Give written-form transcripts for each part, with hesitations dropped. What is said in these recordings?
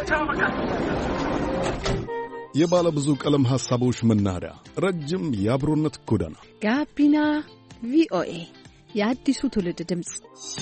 የባለ ብዙ ቀለም ሐሳቦች መናኸሪያ፣ ረጅም የአብሮነት ጎዳና ጋቢና ቪኦኤ የአዲሱ ትውልድ ድምጽ።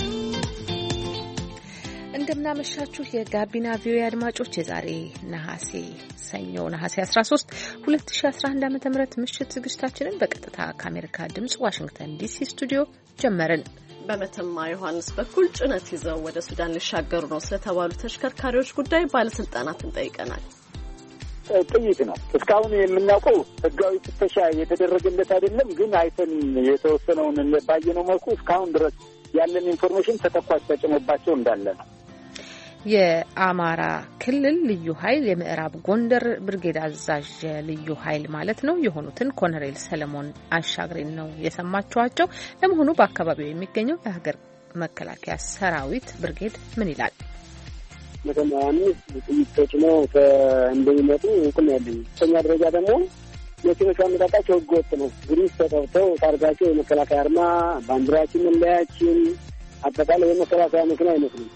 እንደምናመሻችሁ የጋቢና ቪኦኤ አድማጮች፣ የዛሬ ሰኞ ነሐሴ 13 2011 ዓ.ም ምሽት ዝግጅታችንን በቀጥታ ከአሜሪካ ድምጽ ዋሽንግተን ዲሲ ስቱዲዮ ጀመርን። በመተማ ዮሐንስ በኩል ጭነት ይዘው ወደ ሱዳን ሊሻገሩ ነው ስለተባሉ ተሽከርካሪዎች ጉዳይ ባለስልጣናትን ጠይቀናል። ጥይት ነው እስካሁን የምናውቀው፣ ህጋዊ ፍተሻ የተደረገለት አይደለም። ግን አይተን የተወሰነውን ባየነው መልኩ እስካሁን ድረስ ያለን ኢንፎርሜሽን ተተኳሽ ተጭኖባቸው እንዳለ ነው። የአማራ ክልል ልዩ ኃይል የምዕራብ ጎንደር ብርጌድ አዛዥ ልዩ ኃይል ማለት ነው የሆኑትን ኮሎኔል ሰለሞን አሻግሬን ነው የሰማችኋቸው። ለመሆኑ በአካባቢው የሚገኘው የሀገር መከላከያ ሰራዊት ብርጌድ ምን ይላል? ለተማዋንስ ጥይት ተጭኖ እንደሚመጡ እውቅና ያለኝ። ሁለተኛ ደረጃ ደግሞ መኪኖቹ አመጣጣቸው ህገወጥ ነው። ግሪስ ተቀብተው ታርጋቸው የመከላከያ አርማ፣ ባንዲራችን፣ መለያችን አጠቃላይ የመከላከያ መኪና አይመስልም።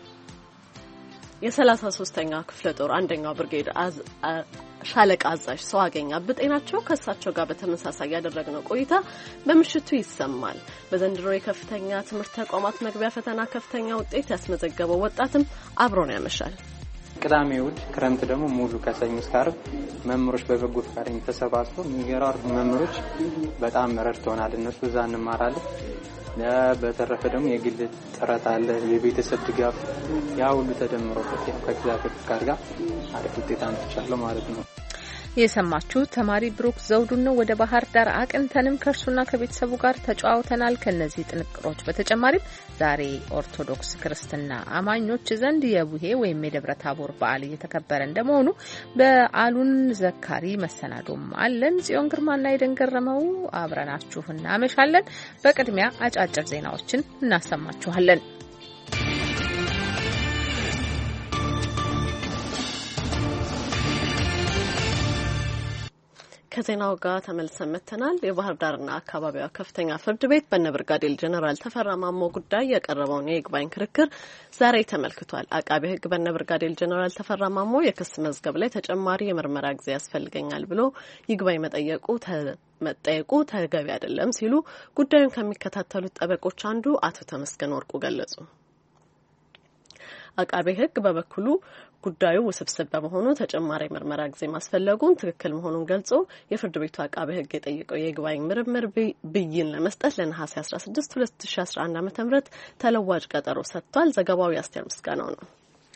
የ33ኛ ክፍለ ጦር አንደኛው ብርጌድ ሻለቃ አዛዥ ሰው አገኛ ብጤናቸው ከእሳቸው ጋር በተመሳሳይ ያደረግነው ቆይታ በምሽቱ ይሰማል። በዘንድሮ የከፍተኛ ትምህርት ተቋማት መግቢያ ፈተና ከፍተኛ ውጤት ያስመዘገበው ወጣትም አብሮን ያመሻል። ቅዳሜ እሑድ፣ ክረምት ደግሞ ሙሉ ከሰኞ እስከ ዓርብ መምህሮች በበጎ ፈቃደኝ ተሰባስበው የሚገራሩ መምህሮች በጣም ረድተውናል። እነሱ እዛ እንማራለን። በተረፈ ደግሞ የግል ጥረት አለ፣ የቤተሰብ ድጋፍ፣ ያ ሁሉ ተደምሮበት ከእግዚአብሔር ፍቃድ ጋር አሪፍ ውጤት አምጥቻለሁ ማለት ነው። የሰማችሁት ተማሪ ብሩክ ዘውዱን ነው። ወደ ባህር ዳር አቅንተንም ከእርሱና ከቤተሰቡ ጋር ተጨዋውተናል። ከነዚህ ጥንቅሮች በተጨማሪም ዛሬ ኦርቶዶክስ ክርስትና አማኞች ዘንድ የቡሄ ወይም የደብረ ታቦር በዓል እየተከበረ እንደመሆኑ በዓሉን ዘካሪ መሰናዶም አለን። ጽዮን ግርማና የደንገረመው አብረናችሁ እናመሻለን። በቅድሚያ አጫጭር ዜናዎችን እናሰማችኋለን። ከዜናው ጋር ተመልሰን መጥተናል። የባህር ዳርና አካባቢዋ ከፍተኛ ፍርድ ቤት በነብርጋዴር ጀነራል ተፈራ ማሞ ጉዳይ የቀረበውን የይግባኝ ክርክር ዛሬ ተመልክቷል። አቃቤ ሕግ በነብርጋዴር ጀነራል ተፈራ ማሞ የክስ መዝገብ ላይ ተጨማሪ የምርመራ ጊዜ ያስፈልገኛል ብሎ ይግባኝ መጠየቁ ተገቢ አይደለም ሲሉ ጉዳዩን ከሚከታተሉት ጠበቆች አንዱ አቶ ተመስገን ወርቁ ገለጹ። አቃቤ ሕግ በበኩሉ ጉዳዩ ውስብስብ በመሆኑ ተጨማሪ ምርመራ ጊዜ ማስፈለጉን ትክክል መሆኑን ገልጾ የፍርድ ቤቱ አቃቤ ሕግ የጠየቀው የይግባኝ ምርምር ብይን ለመስጠት ለነሐሴ 16 2011 ዓ.ም ተለዋጭ ቀጠሮ ሰጥቷል። ዘገባው የአስቴር ምስጋናው ነው።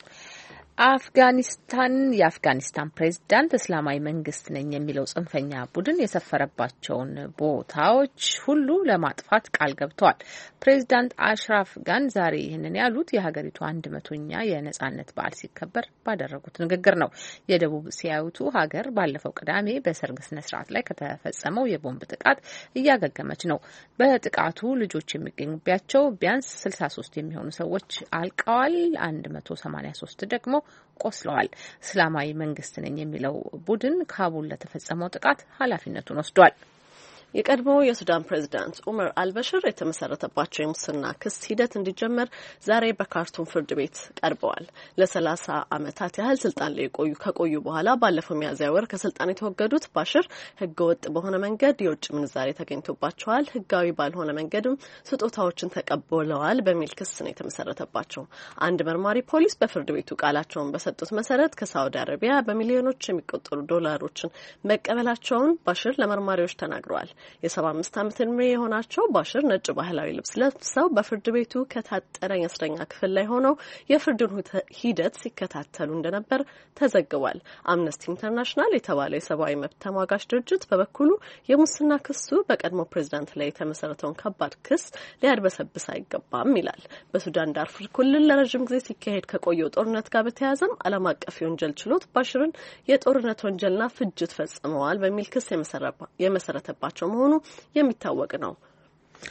የአፍጋኒስታን ፕሬዝዳንት እስላማዊ መንግስት ነኝ የሚለው ጽንፈኛ ቡድን የሰፈረባቸውን ቦታዎች ሁሉ ለማጥፋት ቃል ገብተዋል። ፕሬዝዳንት አሽራፍ ጋን ዛሬ ይህንን ያሉት የሀገሪቱ 100ኛ የነጻነት በዓል ሲከበር ባደረጉት ንግግር ነው። የደቡብ እስያዊቱ ሀገር ባለፈው ቅዳሜ በሰርግ ስነ ስርዓት ላይ ከተፈጸመው የቦምብ ጥቃት እያገገመች ነው። በጥቃቱ ልጆች የሚገኙባቸው ቢያንስ 63 የሚሆኑ ሰዎች አልቀዋል። 183 ደግሞ ቆስለዋል። እስላማዊ መንግስት ነኝ የሚለው ቡድን ካቡል ለተፈጸመው ጥቃት ኃላፊነቱን ወስዷል። የቀድሞ የሱዳን ፕሬዝዳንት ኡመር አልበሽር የተመሰረተባቸው የሙስና ክስ ሂደት እንዲጀመር ዛሬ በካርቱም ፍርድ ቤት ቀርበዋል። ለ30 ዓመታት ያህል ስልጣን ላይ ከቆዩ በኋላ ባለፈው ሚያዝያ ወር ከስልጣን የተወገዱት ባሽር ህገወጥ በሆነ መንገድ የውጭ ምንዛሬ ተገኝቶባቸዋል፣ ህጋዊ ባልሆነ መንገድም ስጦታዎችን ተቀብለዋል በሚል ክስ ነው የተመሰረተባቸው። አንድ መርማሪ ፖሊስ በፍርድ ቤቱ ቃላቸውን በሰጡት መሰረት ከሳውዲ አረቢያ በሚሊዮኖች የሚቆጠሩ ዶላሮችን መቀበላቸውን ባሽር ለመርማሪዎች ተናግረዋል። የ75 ዓመት ዕድሜ የሆናቸው ባሽር ነጭ ባህላዊ ልብስ ለብሰው በፍርድ ቤቱ ከታጠረ የእስረኛ ክፍል ላይ ሆነው የፍርዱን ሂደት ሲከታተሉ እንደነበር ተዘግቧል። አምነስቲ ኢንተርናሽናል የተባለው የሰብአዊ መብት ተሟጋች ድርጅት በበኩሉ የሙስና ክሱ በቀድሞ ፕሬዝዳንት ላይ የተመሰረተውን ከባድ ክስ ሊያድበሰብስ አይገባም ይላል። በሱዳን ዳርፉር ክልል ለረጅም ጊዜ ሲካሄድ ከቆየው ጦርነት ጋር በተያያዘም ዓለም አቀፍ የወንጀል ችሎት ባሽርን የጦርነት ወንጀልና ፍጅት ፈጽመዋል በሚል ክስ የመሰረተባቸው መሆኑ የሚታወቅ ነው።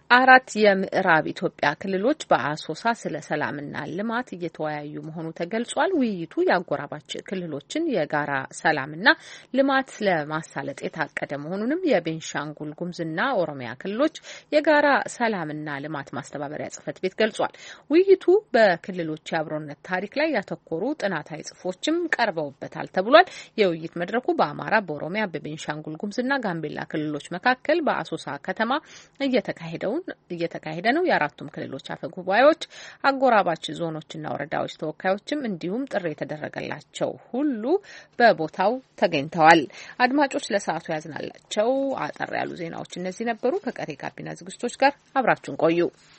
4 የምዕራብ ኢትዮጵያ ክልሎች በአሶሳ ስለ ሰላምና ልማት እየተወያዩ መሆኑ ተገልጿል። ውይይቱ የአጎራባች ክልሎችን የጋራ ሰላምና ልማት ለማሳለጥ የታቀደ መሆኑንም የቤንሻንጉል ጉሙዝና ኦሮሚያ ክልሎች የጋራ ሰላምና ልማት ማስተባበሪያ ጽሕፈት ቤት ገልጿል። ውይይቱ በክልሎች የአብሮነት ታሪክ ላይ ያተኮሩ ጥናታዊ ጽሑፎችም ቀርበውበታል ተብሏል። የውይይት መድረኩ በአማራ፣ በኦሮሚያ፣ በቤንሻንጉል ጉሙዝና ጋምቤላ ክልሎች መካከል በአሶሳ ከተማ እየተካሄደ ነው። የአራቱም ክልሎች አፈ ጉባኤዎች፣ አጎራባች ዞኖችና ወረዳዎች ተወካዮችም እንዲሁም ጥሪ የተደረገላቸው ሁሉ በቦታው ተገኝተዋል። አድማጮች ለሰዓቱ ያዝናላቸው አጠር ያሉ ዜናዎች እነዚህ ነበሩ። ከቀሪ ጋቢና ዝግጅቶች ጋር አብራችሁን ቆዩ።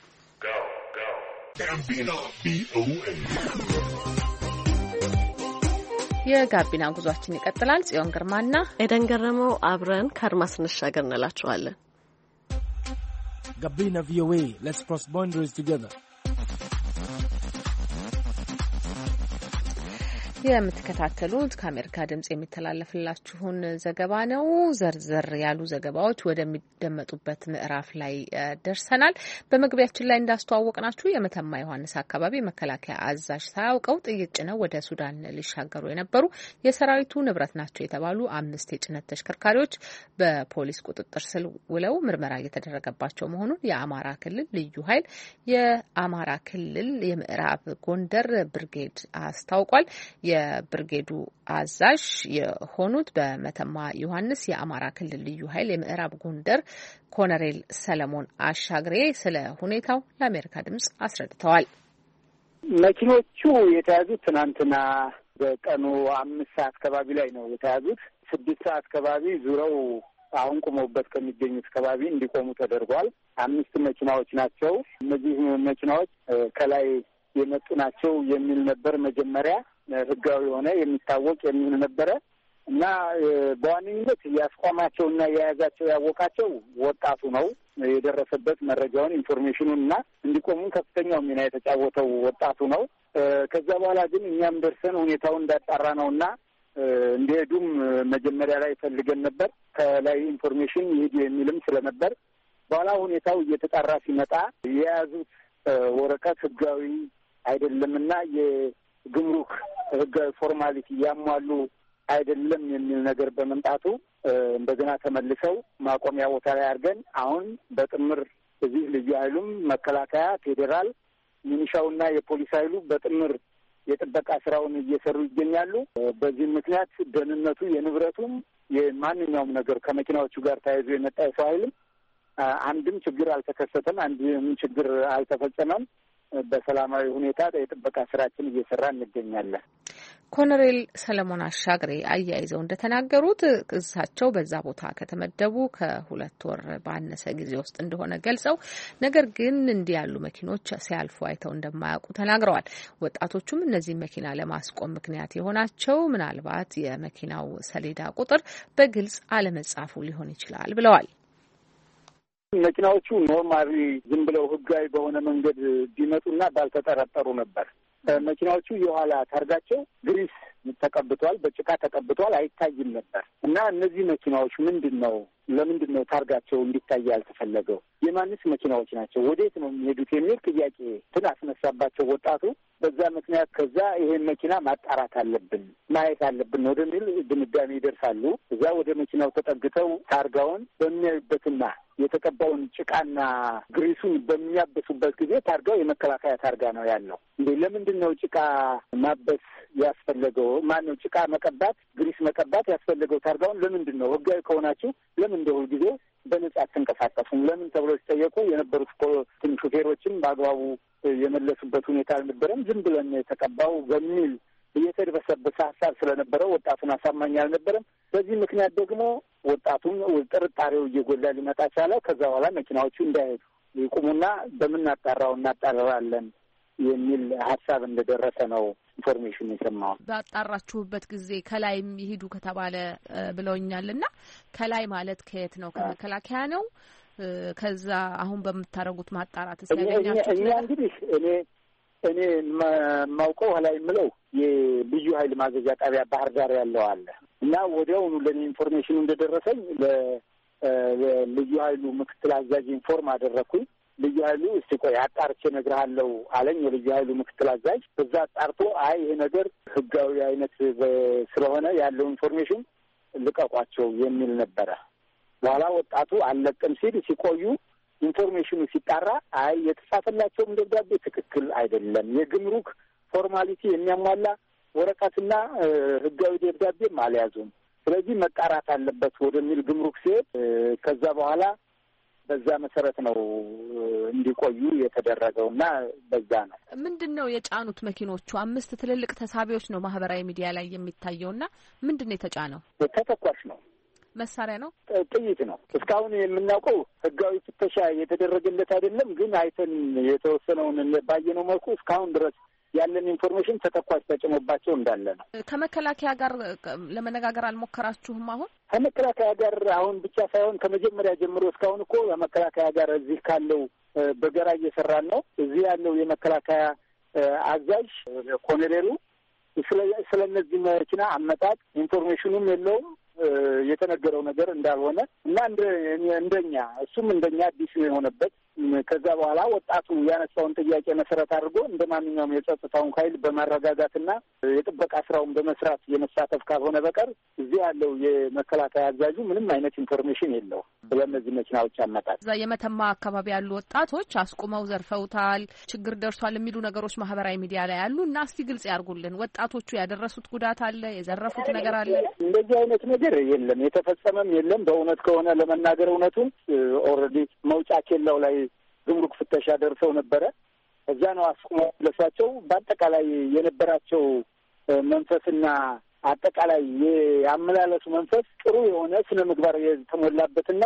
የጋቢና ጉዟችን ይቀጥላል። ጽዮን ግርማና ኤደን ገረመው አብረን ከአድማስ እንሻገር እንላችኋለን። Gabina VOA. Let's cross boundaries together. የምትከታተሉት ከአሜሪካ ድምጽ የሚተላለፍላችሁን ዘገባ ነው። ዘርዘር ያሉ ዘገባዎች ወደሚደመጡበት ምዕራፍ ላይ ደርሰናል። በመግቢያችን ላይ እንዳስተዋወቅናችሁ የመተማ ዮሐንስ አካባቢ መከላከያ አዛዥ ሳያውቀው ጥይት ጭነው ወደ ሱዳን ሊሻገሩ የነበሩ የሰራዊቱ ንብረት ናቸው የተባሉ 5 የጭነት ተሽከርካሪዎች በፖሊስ ቁጥጥር ስር ውለው ምርመራ እየተደረገባቸው መሆኑን የአማራ ክልል ልዩ ኃይል የአማራ ክልል የምዕራብ ጎንደር ብርጌድ አስታውቋል። የብርጌዱ አዛዥ የሆኑት በመተማ ዮሐንስ የአማራ ክልል ልዩ ኃይል የምዕራብ ጎንደር ኮሎኔል ሰለሞን አሻግሬ ስለ ሁኔታው ለአሜሪካ ድምጽ አስረድተዋል። መኪኖቹ የተያዙት ትናንትና በቀኑ 5 ሰዓት አካባቢ ላይ ነው የተያዙት። 6 ሰዓት አካባቢ ዙረው አሁን ቆመውበት ከሚገኙት አካባቢ እንዲቆሙ ተደርጓል። 5 መኪናዎች ናቸው። እነዚህ መኪናዎች ከላይ የመጡ ናቸው የሚል ነበር መጀመሪያ ህጋዊ የሆነ የሚታወቅ የሚል ነበረ እና በዋነኝነት ያስቋማቸውና የያዛቸው ያወቃቸው ወጣቱ ነው። የደረሰበት መረጃውን ኢንፎርሜሽኑን እና እንዲቆሙ ከፍተኛው ሚና የተጫወተው ወጣቱ ነው። ከዛ በኋላ ግን እኛም ደርሰን ሁኔታውን እንዳጣራ ነውና እንዲሄዱም መጀመሪያ ላይ ፈልገን ነበር። ከላይ ኢንፎርሜሽን ይሄዱ የሚልም ስለነበር በኋላ ሁኔታው እየተጣራ ሲመጣ የያዙት ወረቀት ህጋዊ አይደለምና የግምሩክ ህጋዊ ፎርማሊቲ ያሟሉ አይደለም የሚል ነገር በመምጣቱ እንደገና ተመልሰው ማቆሚያ ቦታ ላይ አድርገን አሁን በጥምር እዚህ ልዩ ኃይሉም መከላከያ፣ ፌዴራል ሚኒሻውና የፖሊስ ኃይሉ በጥምር የጥበቃ ስራውን እየሰሩ ይገኛሉ። በዚህ ምክንያት ደህንነቱ የንብረቱም የማንኛውም ነገር ከመኪናዎቹ ጋር ተያይዞ የመጣ የሰው ኃይልም አንድም ችግር አልተከሰተም፣ አንድም ችግር አልተፈጸመም። በሰላማዊ ሁኔታ የጥበቃ ስራችን እየሰራ እንገኛለን። ኮሎኔል ሰለሞን አሻግሬ አያይዘው እንደተናገሩት እሳቸው በዛ ቦታ ከተመደቡ ከ2 ወር ባነሰ ጊዜ ውስጥ እንደሆነ ገልጸው ነገር ግን እንዲህ ያሉ መኪኖች ሲያልፉ አይተው እንደማያውቁ ተናግረዋል። ወጣቶቹም እነዚህ መኪና ለማስቆም ምክንያት የሆናቸው ምናልባት የመኪናው ሰሌዳ ቁጥር በግልጽ አለመጻፉ ሊሆን ይችላል ብለዋል። መኪናዎቹ ኖርማሊ ዝም ብለው ህጋዊ በሆነ መንገድ ቢመጡና ባልተጠረጠሩ ነበር። መኪናዎቹ የኋላ ታርጋቸው ግሪስ ተቀብቷል፣ በጭቃ ተቀብቷል፣ አይታይም ነበር እና እነዚህ መኪናዎች ለምንድን ነው ታርጋቸው እንዲታይ ያልተፈለገው? የማንስ መኪናዎች ናቸው? ወዴት ነው የሚሄዱት? የሚል ጥያቄ አስነሳባቸው ወጣቱ። በዛ ምክንያት ከዛ ይሄን መኪና ማጣራት አለብን፣ ማየት አለብን ወደሚል ድምዳሜ ይደርሳሉ። እዛ ወደ መኪናው ተጠግተው ታርጋውን በሚያዩበትና የተቀባውን ጭቃና ግሪሱን በሚያበሱበት ጊዜ ታርጋው የመከላከያ ታርጋ ነው ያለው። እንዴ ለምንድን ነው ጭቃ ማበስ ያስፈለገው? ማነው ጭቃ መቀባት፣ ግሪስ መቀባት ያስፈለገው? ታርጋውን ለምንድን ነው? ህጋዊ ከሆናችሁ ለምን እንደ ሁልጊዜ በነጻ አትንቀሳቀሱም? ለምን ተብሎ ሲጠየቁ የነበሩት ሹፌሮችም በአግባቡ የመለሱበት ሁኔታ አልነበረም። ዝም ብለን የተቀባው በሚል እየተደበሰበሰ ሀሳብ ስለነበረው ወጣቱን አሳማኝ አልነበረም። በዚህ ምክንያት ደግሞ ወጣቱን ጥርጣሬው እየጎላ ሊመጣ ቻለ። ከዛ በኋላ መኪናዎቹ እንዳይሄዱ ይቁሙና በምናጣራው እናጣራለን የሚል ሀሳብ እንደደረሰ ነው ኢንፎርሜሽን የሰማው። ባጣራችሁበት ጊዜ ከላይም ይሄዱ ከተባለ ብለውኛል እና ከላይ ማለት ከየት ነው? ከመከላከያ ነው? ከዛ አሁን በምታረጉት ማጣራት ሲያገኛችሁ እኛ እንግዲህ እኔ የማውቀው ላይ የምለው የልዩ ኃይል ማዘዣ ጣቢያ ባህር ዳር ያለው አለ እና ወዲያውኑ ለእኔ ኢንፎርሜሽኑ እንደደረሰኝ ለልዩ ኃይሉ ምክትል አዛዥ ኢንፎርም አደረግኩኝ። ልዩ ኃይሉ እስቲ ቆይ አጣርቼ እነግርሃለሁ አለኝ። የልዩ ኃይሉ ምክትል አዛዥ በዛ አጣርቶ አይ ይሄ ነገር ህጋዊ አይነት ስለሆነ ያለው ኢንፎርሜሽን ልቀቋቸው የሚል ነበረ። በኋላ ወጣቱ አልለቅም ሲል ሲቆዩ ኢንፎርሜሽኑ ሲጣራ አይ የተጻፈላቸውም ደብዳቤ ትክክል አይደለም፣ የግምሩክ ፎርማሊቲ የሚያሟላ ወረቀትና ህጋዊ ደብዳቤም አልያዙም፣ ስለዚህ መጣራት አለበት ወደሚል ግምሩክ ሲሄድ ከዛ በኋላ በዛ መሰረት ነው እንዲቆዩ የተደረገው እና በዛ ነው። ምንድነው የጫኑት መኪኖቹ? 5 ትልልቅ ተሳቢዎች ነው ማህበራዊ ሚዲያ ላይ የሚታየውና ምንድነው የተጫነው? ተተኳሽ ነው፣ መሳሪያ ነው፣ ጥይት ነው። እስካሁን የምናውቀው ህጋዊ ፍተሻ የተደረገለት አይደለም፣ ግን አይተን የተወሰነውን ባየነው መልኩ እስካሁን ድረስ ያለን ኢንፎርሜሽን ተተኳሽ ተጭኖባቸው እንዳለ ነው። ከመከላከያ ጋር ለመነጋገር አልሞከራችሁም? አሁን ከመከላከያ ጋር አሁን ብቻ ሳይሆን ከመጀመሪያ ጀምሮ እስካሁን እኮ ከመከላከያ ጋር እዚህ ካለው በገራ እየሰራን ነው። እዚህ ያለው የመከላከያ አዛዥ ኮሎኔሉ ስለ እነዚህ መኪና አመጣጥ ኢንፎርሜሽኑም የለውም የተነገረው ነገር እንዳልሆነ እና እንደኛ እሱም እንደኛ አዲስ የሆነበት ከዛ በኋላ ወጣቱ ያነሳውን ጥያቄ መሰረት አድርጎ እንደ ማንኛውም የጸጥታውን ኃይል በማረጋጋትና የጥበቃ ስራውን በመስራት የመሳተፍ ካልሆነ በቀር እዚህ ያለው የመከላከያ አዛዡ ምንም አይነት ኢንፎርሜሽን የለውም ስለነዚህ መኪናዎች አመጣጥ። እዛ የመተማ አካባቢ ያሉ ወጣቶች አስቁመው ዘርፈውታል፣ ችግር ደርሷል የሚሉ ነገሮች ማህበራዊ ሚዲያ ላይ አሉ እና እስቲ ግልጽ ያርጉልን። ወጣቶቹ ያደረሱት ጉዳት አለ? የዘረፉት ነገር አለ? እንደዚህ አይነት ነገር የለም፣ የተፈጸመም የለም። በእውነት ከሆነ ለመናገር እውነቱን ኦልሬዲ መውጫ ኬላው ላይ ግምሩክ ፍተሻ ደርሰው ነበረ። እዛ ነው አስቁመው ለሷቸው። በአጠቃላይ የነበራቸው መንፈስና አጠቃላይ የአመላለሱ መንፈስ ጥሩ የሆነ ስነ ምግባር የተሞላበትና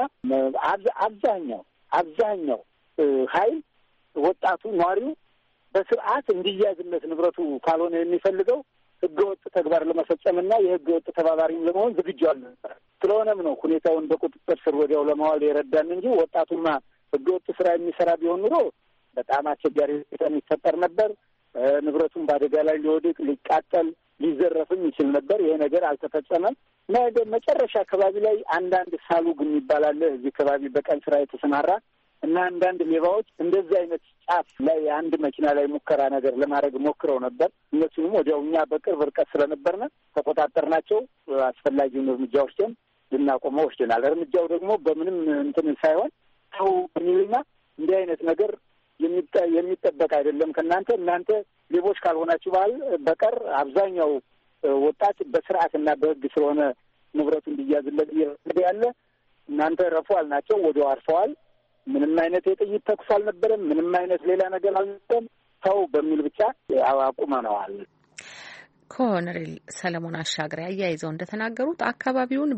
አብዛኛው ኃይል ወጣቱ ነዋሪው በስርዓት እንዲያዝለት ንብረቱ ካልሆነ የሚፈልገው ህገወጥ ተግባር ለመፈጸምና የህገወጥ ተባባሪም ለመሆን ዝግጁ አልነበረ። ስለሆነም ነው ሁኔታውን በቁጥጥር ስር ወዲያው ለማዋል የረዳን እንጂ ወጣቱማ ህገወጥ ስራ የሚሰራ ቢሆን ኑሮ በጣም አስቸጋሪ ሁኔታ የሚፈጠር ነበር። ንብረቱን በአደጋ ላይ ሊወድቅ፣ ሊቃጠል፣ ሊዘረፍም ይችል ነበር። ይሄ ነገር አልተፈጸመም። መጨረሻ አካባቢ ላይ አንዳንድ ሳሉግ የሚባል አለ እዚህ አካባቢ በቀን ስራ የተሰማራ እና አንዳንድ ሌባዎች እንደዚህ አይነት ጫፍ ላይ አንድ መኪና ላይ ሙከራ ነገር ለማድረግ ሞክረው ነበር። እነሱንም ወዲያው እኛ በቅርብ ርቀት ስለነበርነ ተቆጣጠርናቸው። አስፈላጊውን እርምጃ ወስደን ልናቆመው ወስደናል። እርምጃው ደግሞ በምንም እንትን ሳይሆን ሰው በሚልና እንዲህ አይነት ነገር የሚጠበቅ አይደለም እናንተ ሌቦች ካልሆናችሁ በቀር አብዛኛው ወጣት በስርዓትና በህግ ስለሆነ ንብረቱ እንዲያዝለት ያለ እናንተ ረፉ አልናቸው። ወዲያው አርፈዋል። ምንም አይነት የጥይት ተኩስ አልነበረም። ምንም አይነት ሌላ ነገር አልነበረም። ሰው በሚል ብቻ አቁመነዋል። ኮሎኔል ሰለሞን አሻግሬ አያይዘው እንደተናገሩት አካባቢውን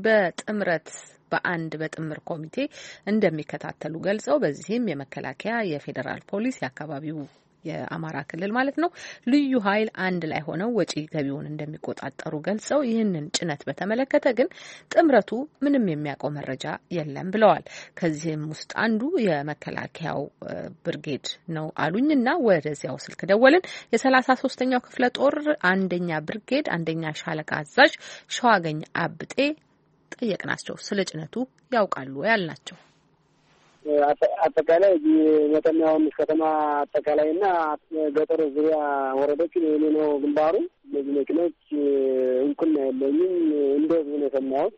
በጥምር ኮሚቴ እንደሚከታተሉ ገልጸው በዚህም የመከላከያ፣ የፌዴራል ፖሊስ፣ የአካባቢው የአማራ ክልል ማለት ነው ልዩ ኃይል አንድ ላይ ሆነው ወጪ ገቢውን እንደሚቆጣጠሩ ገልጸው ይህንን ጭነት በተመለከተ ግን ጥምረቱ ምንም የሚያውቀው መረጃ የለም ብለዋል። ከዚህም ውስጥ አንዱ የመከላከያው ብርጌድ ነው አሉኝና ወደዚያው ስልክ ደወልን። የ33ኛው ክፍለ ጦር 1ኛ ብርጌድ 1ኛ ሻለቃ አዛዥ ሸዋገኝ አብጤ ጠየቅናቸው። ስለ ጭነቱ ያውቃሉ ያልናቸው አጠቃላይ መተማ ዮሐንስ ከተማ አጠቃላይና ገጠር ዙሪያ ወረዶች የኔ ነው ግንባሩ። እነዚህ መኪኖች እንኩና የለኝም እንደዚህ ነው የሰማሁት።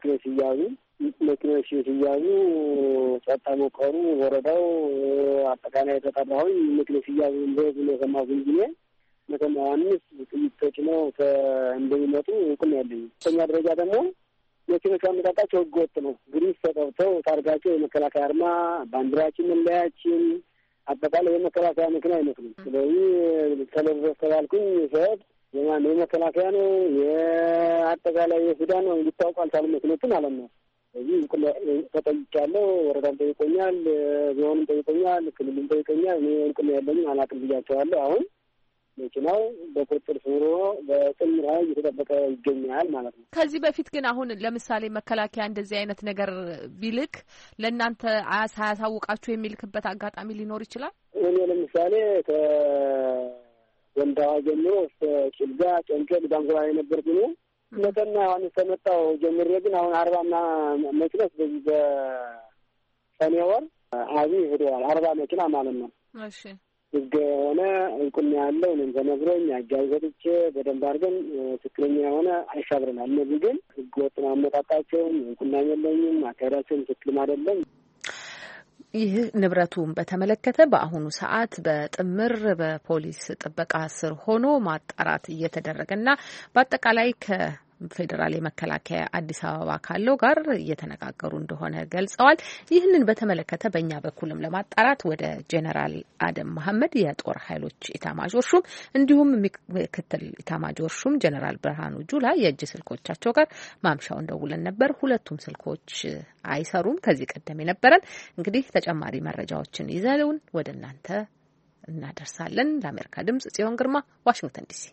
መኪኖች ሲያዙ ጸጥታ መቀሩ ወረዳው አጠቃላይ ተጣራው መኪኖች ሲያዙ እንደዚህ ነው የሰማሁት እንጂ መተማ ዮሐንስ ጥይት ተጭነው እንደሚመጡ እንኩና የለኝም። በእኛ ደረጃ ደግሞ መኪኖች አመጣጣቸው ህገወጥ ነው። ግሪስ ተቀብተው ታርጋቸው የመከላከያ አርማ፣ ባንዲራችን፣ መለያችን አጠቃላይ የመከላከያ መኪና አይመስሉም። ስለዚህ ተለብሰው ተባልኩኝ ሰዓት የመከላከያ ነው የአጠቃላይ የሱዳን ነው እንዲታወቁ አልቻሉ መኪኖችን ማለት ነው። ስለዚህ ተጠይቄያለሁ። ወረዳም ጠይቆኛል፣ ዞንም ጠይቆኛል፣ ክልልም ጠይቆኛል። እኔ እንቁም ያለኝም አላውቅም ብያቸዋለሁ። አሁን መኪናው በቁጥጥር ስር በጥምር ኃይል እየተጠበቀ ይገኛል ማለት ነው። ከዚህ በፊት ግን አሁን ለምሳሌ መከላከያ እንደዚህ አይነት ነገር ቢልክ ለእናንተ ሳያሳውቃችሁ የሚልክበት አጋጣሚ ሊኖር ይችላል? እኔ ለምሳሌ ከወንዳዋ ጀምሮ እስከ ጭልጋ፣ ጨንቀል፣ ዳንጉራ የነበርኩ ነው። መተማ ዮሐንስ ከመጣሁ ጀምሬ ግን አሁን 40 መኪኖች በዚህ በሰኔ ወር አብይ ሄደዋል 40 መኪና ማለት ነው። እሺ ህግ የሆነ እውቅና ያለው እኔም ተነግሮኝ አጃቢ ሰጥቼ በደንብ አድርገን ትክክለኛ የሆነ አይሻብረናል። እነዚህ ግን ህግ ወጥ ነው አመጣጣቸውም እውቅና የለኝም አካሄዳቸውም ትክክልም አይደለም። ይህ ንብረቱን በተመለከተ በአሁኑ ሰዓት በጥምር በፖሊስ ጥበቃ ስር ሆኖ ማጣራት እየተደረገና በአጠቃላይ ከፌዴራል የመከላከያ አዲስ አበባ ካለው ጋር እየተነጋገሩ እንደሆነ ገልጸዋል። ይህንን በተመለከተ በእኛ በኩልም ለማጣራት ወደ ጄኔራል አደም መሐመድ የጦር ኃይሎች ኢታማዦር ሹም እንዲሁም ምክትል ኢታማዦር ሹም ጄኔራል ብርሃኑ ጁላ የእጅ ስልኮቻቸው ጋር ማምሻውን ደውለን ነበር። ሁለቱም ስልኮች አይሰሩም። ከዚህ ቀደም የነበረን እንግዲህ ተጨማሪ መረጃዎችን ይዘውን ወደ እናንተ እናደርሳለን። ለአሜሪካ ድምጽ ጽዮን ግርማ ዋሽንግተን ዲሲ።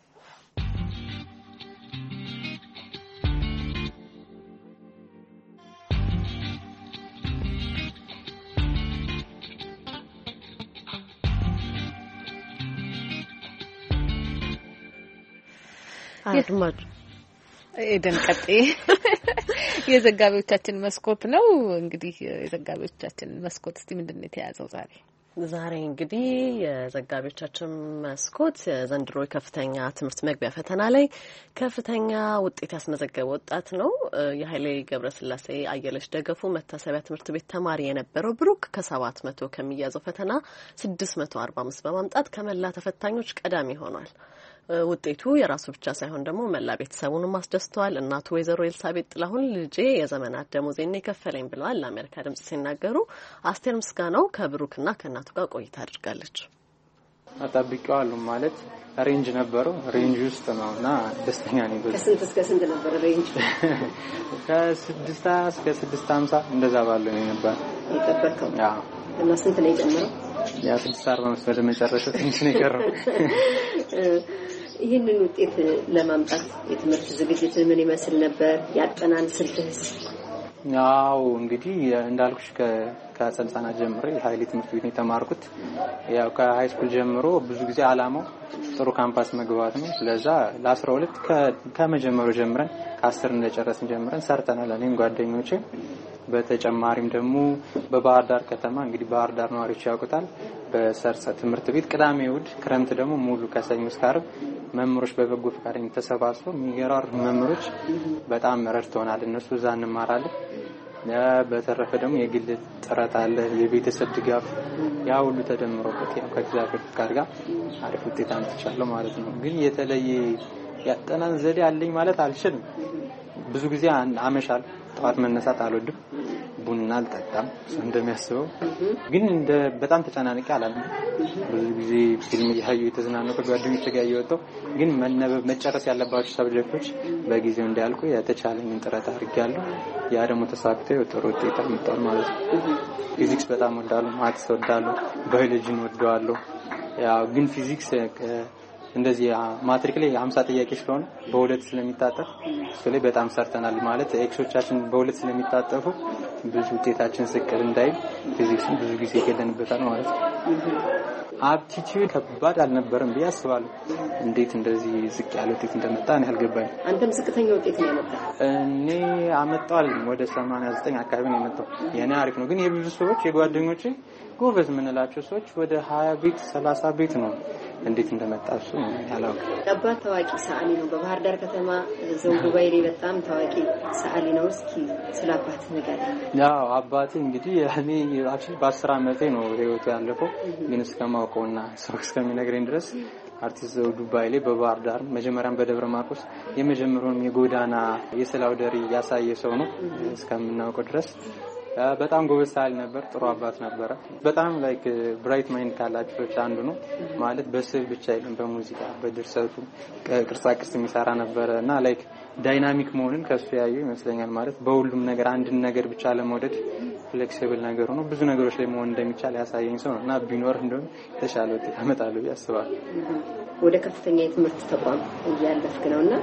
አድማጭ ኤደን ቀጤ የዘጋቢዎቻችን መስኮት ነው። እንግዲህ የዘጋቢዎቻችን መስኮት እስቲ ምንድነው የተያዘው ዛሬ? ዛሬ እንግዲህ የዘጋቢዎቻችን መስኮት የዘንድሮ የከፍተኛ ትምህርት መግቢያ ፈተና ላይ ከፍተኛ ውጤት ያስመዘገበ ወጣት ነው። የኃይሌ ገብረስላሴ አየለች ደገፉ መታሰቢያ ትምህርት ቤት ተማሪ የነበረው ብሩክ ከ700 ከሚያዘው ፈተና 645 በማምጣት ከመላ ተፈታኞች ቀዳሚ ሆኗል። ውጤቱ የራሱ ብቻ ሳይሆን ደግሞ መላ ቤተሰቡንም አስደስተዋል። እናቱ ወይዘሮ ኤልሳቤጥ ጥላሁን ልጄ የዘመናት ደሞዜን የከፈለኝ ብለዋል ለአሜሪካ ድምጽ ሲናገሩ። አስቴር ምስጋናው ከብሩክና ከእናቱ ጋር ቆይታ አድርጋለች። አጣብቂዋለሁ ማለት ሬንጅ ነበረው ሬንጅ ውስጥ ነውና ደስተኛ ነኝ። ከስንት እስከ ስንት ነበር ሬንጅ? ከ6 እስከ 650 እንደዛ ባለው ነበር የጠበቀው። አዎ። እና ስንት ነው የጨመረው? ያ 645 ወደ መጨረሻው ትንሽ ነው የቀረው። ይህንን ውጤት ለማምጣት የትምህርት ዝግጅት ምን ይመስል ነበር? ያጠናን ስልትስ? ያው እንግዲህ እንዳልኩሽ ከጸንሳና ጀምሬ ኃይሌ ትምህርት ቤት የተማርኩት ያው ከሃይ ስኩል ጀምሮ ብዙ ጊዜ አላማው ጥሩ ካምፓስ መግባት ነው። ስለዛ ለ12 ከመጀመሪያው ጀምረን ከ10 እንደጨረስን ጀምረን ሰርተናል እኔም ጓደኞቼ። በተጨማሪም ደግሞ በባህር ዳር ከተማ እንግዲህ ባህር ዳር ነዋሪዎች ያውቁታል በሰርጸ ትምህርት ቤት ቅዳሜ እሑድ ክረምት ደግሞ ሙሉ ከሰኞ እስከ ዓርብ መምህሮች በበጎ ፈቃደኝነት ተሰባስበው የሚገራሩ መምህሮች በጣም ረድተውናል። እነሱ እዛ እንማራለን። በተረፈ ደግሞ የግል ጥረት አለ፣ የቤተሰብ ድጋፍ ያ ሁሉ ተደምሮበት ያው ከእግዚአብሔር ፍቃድ ጋር አሪፍ ውጤት አምጥቻለሁ ማለት ነው። ግን የተለየ ያጠናን ዘዴ አለኝ ማለት አልችልም። ብዙ ጊዜ አመሻል ጠዋት መነሳት አልወድም። ቡና አልጠጣም እንደሚያስበው ግን በጣም ተጨናንቄ አላለም። ብዙ ጊዜ ፊልም እያዩ የተዝናነው ከጓደኞቼ ጋር እየወጣሁ ግን መጨረስ ያለባቸው ሰብጀክቶች በጊዜው እንዲያልቁ የተቻለኝን ጥረት አድርጌያለሁ። ያ ደግሞ ተሳክቶ ጥሩ ውጤት አምጥቷል ማለት ነው። ፊዚክስ በጣም ወዳለሁ፣ ማትስ ወዳለሁ፣ ባዮሎጂን ወደዋለሁ። ያው ግን ፊዚክስ እንደዚህ ማትሪክ ላይ 50 ጥያቄ ስለሆነ በሁለት ስለሚታጠፍ ስለዚህ በጣም ሰርተናል ማለት ኤክሶቻችን በሁለት ስለሚታጠፉ ብዙ ውጤታችን ስቅል እንዳይል ፊዚክስን ብዙ ጊዜ ገደንበታል ማለት ነው። አፕቲቲዩድ ከባድ አልነበረም ብዬ አስባለሁ። እንዴት እንደዚህ ዝቅ ያለ ውጤት እንደመጣ እኔ አልገባኝም። አንተም ዝቅተኛ ውጤት ነው ያመጣው? እኔ አመጣው ወደ 89 አካባቢ ነው የመጣው። የኔ አሪፍ ነው ግን የብዙ ሰዎች የጓደኞቼ ጎበዝ ምንላቸው ሰዎች ወደ 20 ቤት 30 ቤት ነው እንዴት እንደመጣሱ ያላውቅ። አባት ታዋቂ ሰዓሊ ነው። በባህር ዳር ከተማ ዘውዱ ባይሌ በጣም ታዋቂ ሰዓሊ ነው። እስኪ ስለ አባት ንገረኝ። ያው አባቴ እንግዲህ እኔ አክቹሊ በ10 ዓመቴ ነው ህይወቱ ያለፈው ግን እስከማውቀውና ሰው እስከሚነግረኝ ድረስ አርቲስት ዘውዱ ባይሌ በባህር ዳር መጀመሪያም በደብረ ማርቆስ የመጀመሪያውን የጎዳና የስዕል ደሪ ያሳየ ሰው ነው እስከምናውቀው ድረስ። በጣም ጎበዝ ሰዓሊ ነበር። ጥሩ አባት ነበር። በጣም ላይክ ብራይት ማይንድ ካላቸው ሰዎች አንዱ ነው ማለት በስዕል ብቻ አይደለም በሙዚቃ በድርሰቱ ቅርጻ ቅርጽ የሚሰራ ነበርና ላይክ ዳይናሚክ መሆንን ከሱ ያዩ ይመስለኛል ማለት በሁሉም ነገር አንድን ነገር ብቻ ለመውደድ ፍሌክሲብል ነገር ሆኖ ብዙ ነገሮች ላይ መሆን እንደሚቻል ያሳየኝ ሰው ነውና ቢኖር እንደው ተሻለ ውጤት ያመጣል ብዬ አስባለሁ። ወደ ከፍተኛ የትምህርት ተቋም እያለፍክ ነውና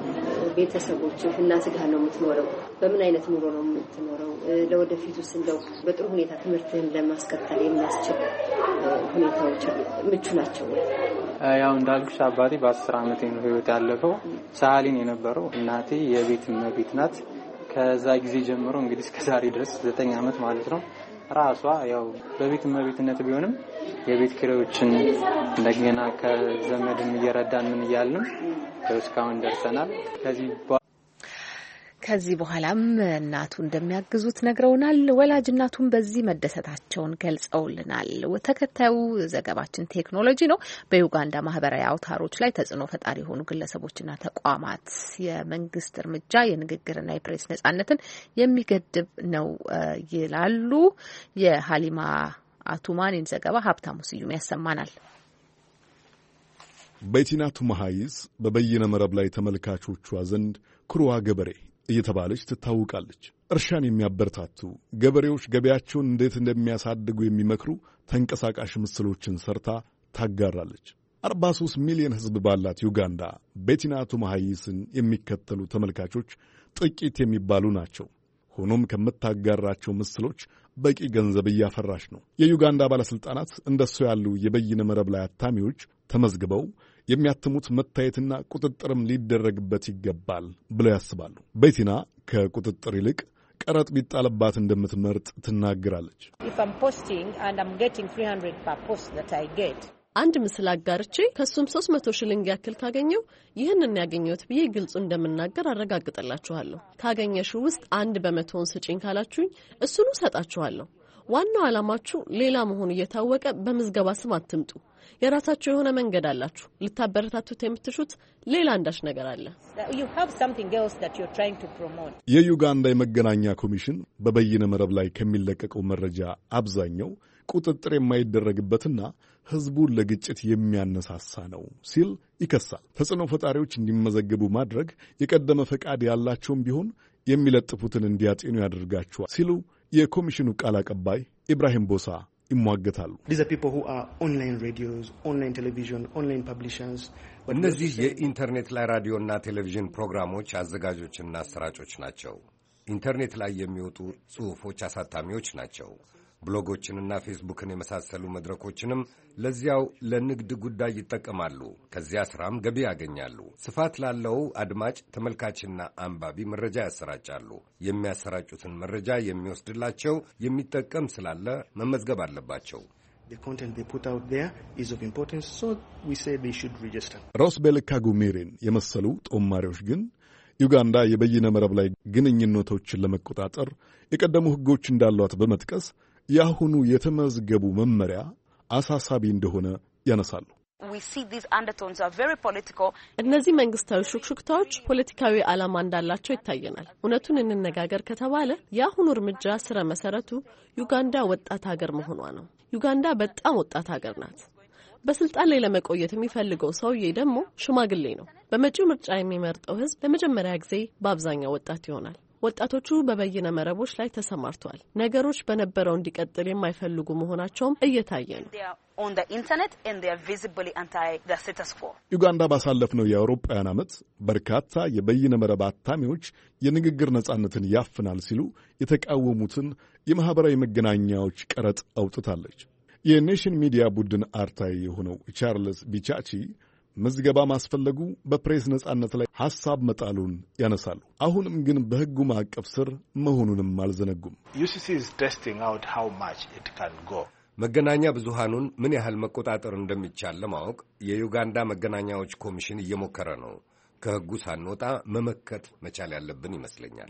ቤተሰቦችህ እና ስጋህ ነው የምትኖረው? በምን አይነት ኑሮ ነው የምትኖረው? ለወደፊቱስ እንደው በጥሩ ሁኔታ ትምህርትህን ለማስቀጠል የሚያስችል ሁኔታዎች ምቹ ናቸው ወይ? ያው እንዳልኩሽ አባቴ በ10 ዓመቴ ነው ህይወት ያለፈው። ሰዓሊን የነበረው እናቴ የቤት እመቤት ናት። ከዛ ጊዜ ጀምሮ እንግዲህ እስከ ዛሬ ድረስ 9 ዓመት ማለት ነው ራሷ ያው በቤት እመቤትነት ቢሆንም የቤት ኪራዮችን እንደገና ከዘመድም እየረዳን ምን እያልን እስካሁን ደርሰናል። ከዚህ በኋላም እናቱ እንደሚያግዙት ነግረውናል። ወላጅ እናቱን በዚህ መደሰታቸውን ገልጸውልናል። ተከታዩ ዘገባችን ቴክኖሎጂ ነው። በዩጋንዳ ማህበራዊ አውታሮች ላይ ተጽዕኖ ፈጣሪ የሆኑ ግለሰቦችና ተቋማት የመንግስት እርምጃ የንግግርና የፕሬስ ነጻነትን የሚገድብ ነው ይላሉ። የሀሊማ አቱማኒን ዘገባ ሀብታሙ ስዩም ያሰማናል። ቤቲና ቱማሃይስ በበይነ መረብ ላይ ተመልካቾቿ ዘንድ ኩሩዋ ገበሬ እየተባለች ትታወቃለች። እርሻን የሚያበረታቱ ገበሬዎች ገበያቸውን እንዴት እንደሚያሳድጉ የሚመክሩ ተንቀሳቃሽ ምስሎችን ሰርታ ታጋራለች። 43 ሚሊዮን ሕዝብ ባላት ዩጋንዳ ቤቲና ቱማሃይስን የሚከተሉ ተመልካቾች ጥቂት የሚባሉ ናቸው። ሆኖም ከምታጋራቸው ምስሎች በቂ ገንዘብ እያፈራች ነው። የዩጋንዳ ባለሥልጣናት እንደሱ ያሉ የበይነ መረብ ላይ አታሚዎች ተመዝግበው የሚያትሙት መታየትና ቁጥጥርም ሊደረግበት ይገባል ብለው ያስባሉ። ቤቲና ከቁጥጥር ይልቅ ቀረጥ ቢጣልባት እንደምትመርጥ ትናገራለች። አንድ ምስል አጋርቼ ከሱም 300 ሽልንግ ያክል ካገኘው ይህንን ያገኘሁት ብዬ ግልጹ እንደምናገር አረጋግጥላችኋለሁ። ካገኘሽው ውስጥ 1% ስጪኝ ካላችሁኝ እሱኑ ሰጣችኋለሁ። ዋናው ዓላማችሁ ሌላ መሆኑ እየታወቀ በምዝገባ ስም አትምጡ። የራሳችሁ የሆነ መንገድ አላችሁ። ልታበረታቱት የምትሹት ሌላ አንዳች ነገር አለ። የዩጋንዳ የመገናኛ ኮሚሽን በበይነ መረብ ላይ ከሚለቀቀው መረጃ አብዛኛው ቁጥጥር የማይደረግበትና ሕዝቡን ለግጭት የሚያነሳሳ ነው ሲል ይከሳል። ተጽዕኖ ፈጣሪዎች እንዲመዘገቡ ማድረግ የቀደመ ፈቃድ ያላቸውም ቢሆን የሚለጥፉትን እንዲያጤኑ ያደርጋቸዋል ሲሉ የኮሚሽኑ ቃል አቀባይ ኢብራሂም ቦሳ ይሟገታሉ። እነዚህ የኢንተርኔት ላይ ራዲዮና ቴሌቪዥን ፕሮግራሞች አዘጋጆችና አሰራጮች ናቸው። ኢንተርኔት ላይ የሚወጡ ጽሑፎች አሳታሚዎች ናቸው። ብሎጎችንና ፌስቡክን የመሳሰሉ መድረኮችንም ለዚያው ለንግድ ጉዳይ ይጠቀማሉ። ከዚያ ሥራም ገቢ ያገኛሉ። ስፋት ላለው አድማጭ ተመልካችና አንባቢ መረጃ ያሰራጫሉ። የሚያሰራጩትን መረጃ የሚወስድላቸው የሚጠቀም ስላለ መመዝገብ አለባቸው። ሮስቤል ካጉሜሬን የመሰሉ ጦማሪዎች ግን ዩጋንዳ የበይነ መረብ ላይ ግንኙነቶችን ለመቆጣጠር የቀደሙ ሕጎች እንዳሏት በመጥቀስ የአሁኑ የተመዝገቡ መመሪያ አሳሳቢ እንደሆነ ያነሳሉ። እነዚህ መንግስታዊ ሹክሹክታዎች ፖለቲካዊ ዓላማ እንዳላቸው ይታየናል። እውነቱን እንነጋገር ከተባለ የአሁኑ እርምጃ ስረ መሰረቱ ዩጋንዳ ወጣት ሀገር መሆኗ ነው። ዩጋንዳ በጣም ወጣት ሀገር ናት። በስልጣን ላይ ለመቆየት የሚፈልገው ሰውዬ ደግሞ ሽማግሌ ነው። በመጪው ምርጫ የሚመርጠው ህዝብ ለመጀመሪያ ጊዜ በአብዛኛው ወጣት ይሆናል። ወጣቶቹ በበይነ መረቦች ላይ ተሰማርተዋል። ነገሮች በነበረው እንዲቀጥል የማይፈልጉ መሆናቸውም እየታየ ነው። ዩጋንዳ ባሳለፍነው የአውሮፓውያን ዓመት በርካታ የበይነ መረብ አታሚዎች የንግግር ነጻነትን ያፍናል ሲሉ የተቃወሙትን የማኅበራዊ መገናኛዎች ቀረጥ አውጥታለች። የኔሽን ሚዲያ ቡድን አርታይ የሆነው ቻርልስ ቢቻቺ ምዝገባ ማስፈለጉ በፕሬስ ነጻነት ላይ ሐሳብ መጣሉን ያነሳሉ። አሁንም ግን በሕጉ ማዕቀፍ ስር መሆኑንም አልዘነጉም። መገናኛ ብዙሃኑን ምን ያህል መቆጣጠር እንደሚቻል ለማወቅ የዩጋንዳ መገናኛዎች ኮሚሽን እየሞከረ ነው። ከሕጉ ሳንወጣ መመከት መቻል ያለብን ይመስለኛል።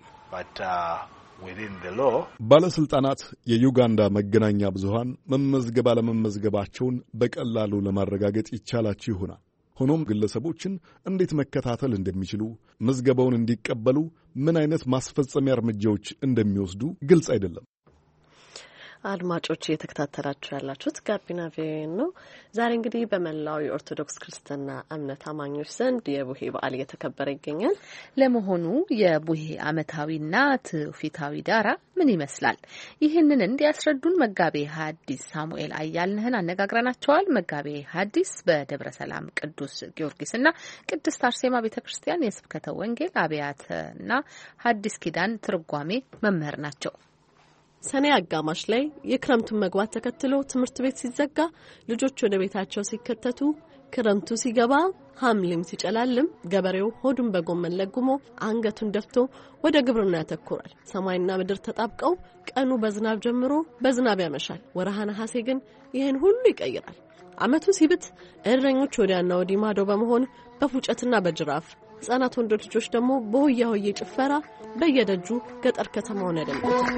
ባለሥልጣናት የዩጋንዳ መገናኛ ብዙሃን መመዝገብ አለመመዝገባቸውን በቀላሉ ለማረጋገጥ ይቻላቸው ይሆናል። ሆኖም ግለሰቦችን እንዴት መከታተል እንደሚችሉ፣ ምዝገባውን እንዲቀበሉ ምን አይነት ማስፈጸሚያ እርምጃዎች እንደሚወስዱ ግልጽ አይደለም። አድማጮች እየተከታተላችሁ ያላችሁት ጋቢና ቪኦኤ ነው። ዛሬ እንግዲህ በመላው የኦርቶዶክስ ክርስትና እምነት አማኞች ዘንድ የቡሄ በዓል እየተከበረ ይገኛል። ለመሆኑ የቡሄ ዓመታዊና ትውፊታዊ ዳራ ምን ይመስላል? ይህንን እንዲያስረዱን መጋቤ ሐዲስ ሳሙኤል አያልነህን አነጋግረናቸዋል። መጋቤ ሐዲስ በደብረ ሰላም ቅዱስ ጊዮርጊስና ቅድስት አርሴማ ቤተክርስቲያን የስብከተ ወንጌል አብያተና ሐዲስ ኪዳን ትርጓሜ መምህር ናቸው። ሰኔ አጋማሽ ላይ የክረምቱን መግባት ተከትሎ ትምህርት ቤት ሲዘጋ ልጆች ወደ ቤታቸው ሲከተቱ ክረምቱ ሲገባ ሐምሌም ሲጨላልም ገበሬው ሆዱን በጎመን ለጉሞ አንገቱን ደፍቶ ወደ ግብርና ያተኩራል። ሰማይና ምድር ተጣብቀው ቀኑ በዝናብ ጀምሮ በዝናብ ያመሻል። ወርሃ ነሐሴ ግን ይህን ሁሉ ይቀይራል። ዓመቱ ሲብት እረኞች ወዲያና ወዲህ ማዶ በመሆን በፉጨትና በጅራፍ ሕፃናት ወንዶች ልጆች ደግሞ በሆያ ሆዬ ጭፈራ በየደጁ ገጠር ከተማውን ያደምቁታል።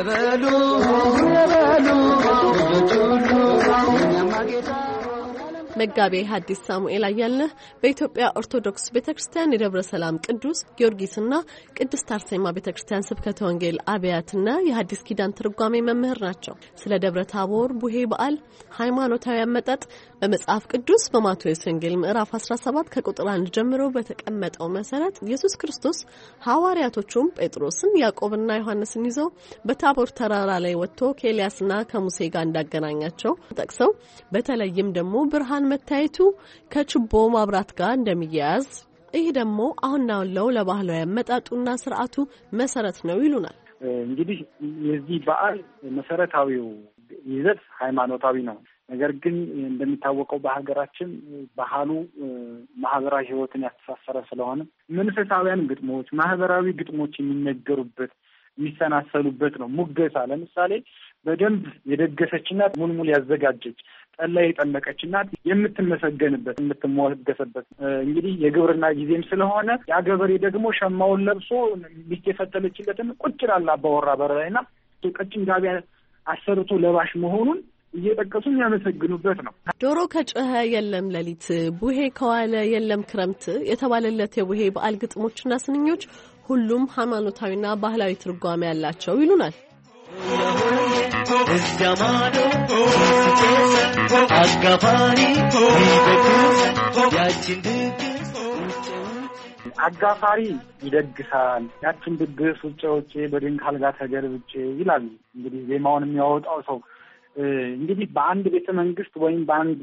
መጋቤ ሐዲስ ሳሙኤል አያልነህ በኢትዮጵያ ኦርቶዶክስ ቤተክርስቲያን የደብረ ሰላም ቅዱስ ጊዮርጊስና ቅድስት አርሴማ ቤተክርስቲያን ስብከተ ወንጌል አብያትና የሐዲስ ኪዳን ትርጓሜ መምህር ናቸው። ስለ ደብረ ታቦር ቡሄ በዓል ሃይማኖታዊ አመጣጥ በመጽሐፍ ቅዱስ በማቴዎስ ወንጌል ምዕራፍ 17 ከቁጥር 1 ጀምሮ በተቀመጠው መሰረት ኢየሱስ ክርስቶስ ሐዋርያቶቹም ጴጥሮስን ያዕቆብና ዮሐንስን ይዘው በታቦር ተራራ ላይ ወጥቶ ከኤልያስና ከሙሴ ጋር እንዳገናኛቸው ጠቅሰው በተለይም ደግሞ ብርሃን መታየቱ ከችቦ ማብራት ጋር እንደሚያያዝ ይሄ ደግሞ አሁን ነው ለባህላዊ አመጣጡና ስርዓቱ መሰረት ነው ይሉናል። እንግዲህ የዚህ በዓል መሰረታዊው ይዘት ሃይማኖታዊ ነው። ነገር ግን እንደሚታወቀው በሀገራችን ባህሉ ማህበራዊ ህይወትን ያስተሳሰረ ስለሆነ መንፈሳዊያን ግጥሞች፣ ማህበራዊ ግጥሞች የሚነገሩበት የሚሰናሰሉበት ነው። ሙገሳ ለምሳሌ በደንብ የደገሰችና ሙልሙል ያዘጋጀች ጠላ የጠመቀችና የምትመሰገንበት የምትሞገሰበት እንግዲህ የግብርና ጊዜም ስለሆነ ያ ገበሬ ደግሞ ሸማውን ለብሶ ሚስት የፈተለችለትን ቁጭ ይላል አባወራ በር ላይና ቀጭን ጋቢ አሰርቶ ለባሽ መሆኑን እየጠቀሱ የሚያመሰግኑበት ነው። ዶሮ ከጮኸ የለም ሌሊት፣ ቡሄ ከዋለ የለም ክረምት የተባለለት የቡሄ በዓል ግጥሞችና ስንኞች ሁሉም ሃይማኖታዊና ባህላዊ ትርጓሜ ያላቸው ይሉናል። አጋፋሪ ይደግሳል ያችን ድግስ ውጭ በድንክ አልጋ ተገልብጬ ይላል። እንግዲህ ዜማውን የሚያወጣው ሰው እንግዲህ በአንድ ቤተ መንግስት ወይም በአንድ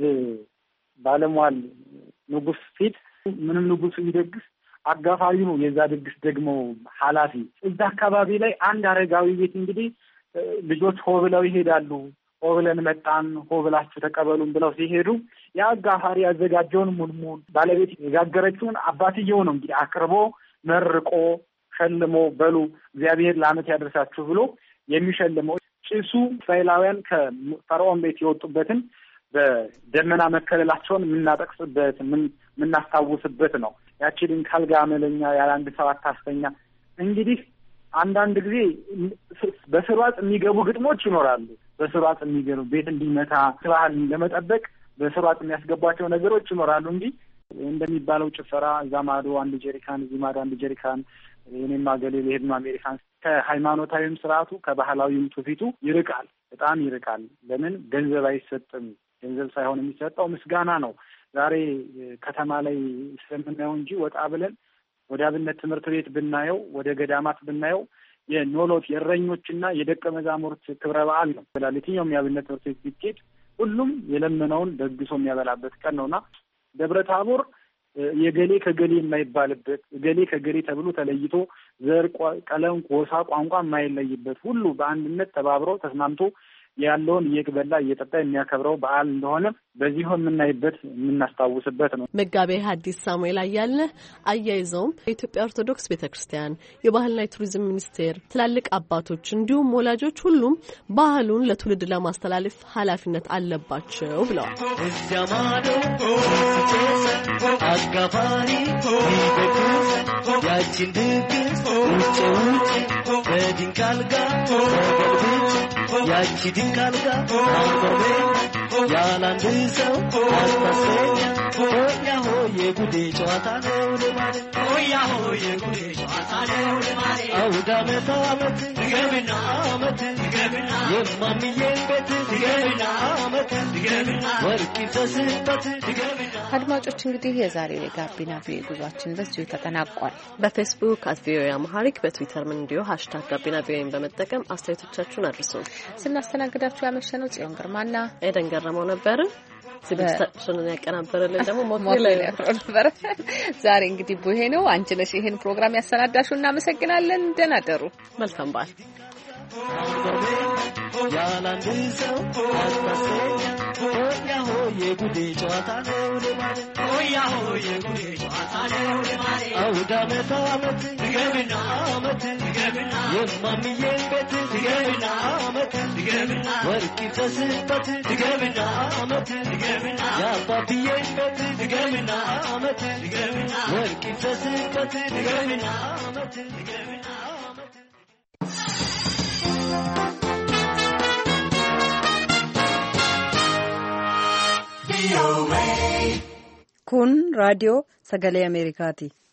ባለሟል ንጉስ ፊት ምንም ንጉሱ ይደግስ አጋፋሪ ነው የዛ ድግስ ደግሞ ኃላፊ። እዛ አካባቢ ላይ አንድ አረጋዊ ቤት እንግዲህ ልጆች ሆብለው ይሄዳሉ። ሆብለን መጣን ሆብላችሁ ተቀበሉን ብለው ሲሄዱ የአጋፋሪ ያዘጋጀውን ሙልሙል ባለቤት የጋገረችውን አባትየው ነው እንግዲህ አቅርቦ መርቆ ሸልሞ በሉ እግዚአብሔር ለዓመት ያደርሳችሁ ብሎ የሚሸልመው። ጭሱ እስራኤላውያን ከፈርዖን ቤት የወጡበትን በደመና መከለላቸውን የምናጠቅስበት የምናስታውስበት ነው። ያቺን ካልጋ መለኛ ያለ አንድ ሰው አታስተኛ። እንግዲህ አንዳንድ ጊዜ በስርዓት የሚገቡ ግጥሞች ይኖራሉ። በስርዓት የሚገቡ ቤት እንዲመታ ባህል ለመጠበቅ በስርዓት የሚያስገቧቸው ነገሮች ይኖራሉ እንጂ እንደሚባለው ጭፈራ እዛ ማዶ አንድ ጀሪካን እዚህ ማዶ አንድ ጀሪካን የኔማ ገሌ ለሄድ ነው አሜሪካን ከሃይማኖታዊም ስርዓቱ ከባህላዊም ትውፊቱ ይርቃል፣ በጣም ይርቃል። ለምን ገንዘብ አይሰጥም። ገንዘብ ሳይሆን የሚሰጠው ምስጋና ነው። ዛሬ ከተማ ላይ ስለምናየው እንጂ ወጣ ብለን ወደ አብነት ትምህርት ቤት ብናየው ወደ ገዳማት ብናየው የኖሎት የእረኞችና የደቀ መዛሙርት ክብረ በዓል ነው። የትኛውም የአብነት ትምህርት ቤት ቢኬድ ሁሉም የለመነውን ደግሶ የሚያበላበት ቀን ነውና ደብረ ታቦር የገሌ ከገሌ የማይባልበት ገሌ ከገሌ ተብሎ ተለይቶ ዘር፣ ቀለም፣ ጎሳ፣ ቋንቋ የማይለይበት ሁሉ በአንድነት ተባብሮ ተስማምቶ ያለውን እየበላ እየጠጣ የሚያከብረው በዓል እንደሆነ በዚሁ የምናይበት የምናስታውስበት ነው። መጋቤ ሐዲስ ሳሙኤል አያልነህ አያይዘውም የኢትዮጵያ ኦርቶዶክስ ቤተክርስቲያን የባህልና የቱሪዝም ሚኒስቴር ትላልቅ አባቶች እንዲሁም ወላጆች ሁሉም ባህሉን ለትውልድ ለማስተላለፍ ኃላፊነት አለባቸው ብለዋል። አጋፋሪ ያችን ድግስ በድንጋልጋ ያቺ ድንጋልጋ አንቆርቤ ያላንድ ሰው አስታሰኛ ሆያ ሆዬ ጉዴ ጨዋታ ነው ልማድ ሆያ ሆዬ ጉዴ ጨዋታ ነው ልማድ አውደ ዓመት ዓመት ድገምና ዓመት ድገምና የማምዬን ቤት ድገምና ዓመት ድገምና ወርቅ ይፍሰስበት ድገምና። አድማጮች እንግዲህ የዛሬው የጋቢና ቪኦኤ ጉዟችን በዚሁ ተጠናቋል። በፌስቡክ @ቪኦኤ አማሃሪክ በትዊተርም እንዲሁ #ጋቢና ቪኦኤን በመጠቀም አስተያየቶቻችሁን አድርሱ። ስናስተናግዳችሁ ያመሸነው ጽዮን ግርማና ኤደን ገረመው ነበር። ዝግጅታችንን ያቀናበረልን ደግሞ ሞክሬ ነበር። ዛሬ እንግዲህ ቡሄ ነው። አንቺ ነሽ ይሄን ፕሮግራም ያሰናዳሽው። እናመሰግናለን። ደህና ደሩ። መልካም በዓል። ያላንድ ሰው አስታሰኛ ሆያ ሆዬ የጉዴ ጨዋታ ነው ልማዴ ሆያ ሆዬ ጉዴ ጨዋታ ነው ልማዴ አውደ ዓመት ዓመት ድገምና ዓመት ድገምና የማምዬን ቤት ድገምና ዓመት ድገምና ወርቅ ይፍሰስበት ድገምና ዓመት ድገምና የአባትዬን ቤት ድገምና ዓመት ድገምና ወርቅ ይፍሰስበት ድገምና ዓመት ድገምና Kun raadiyoo sagalee Ameerikaati.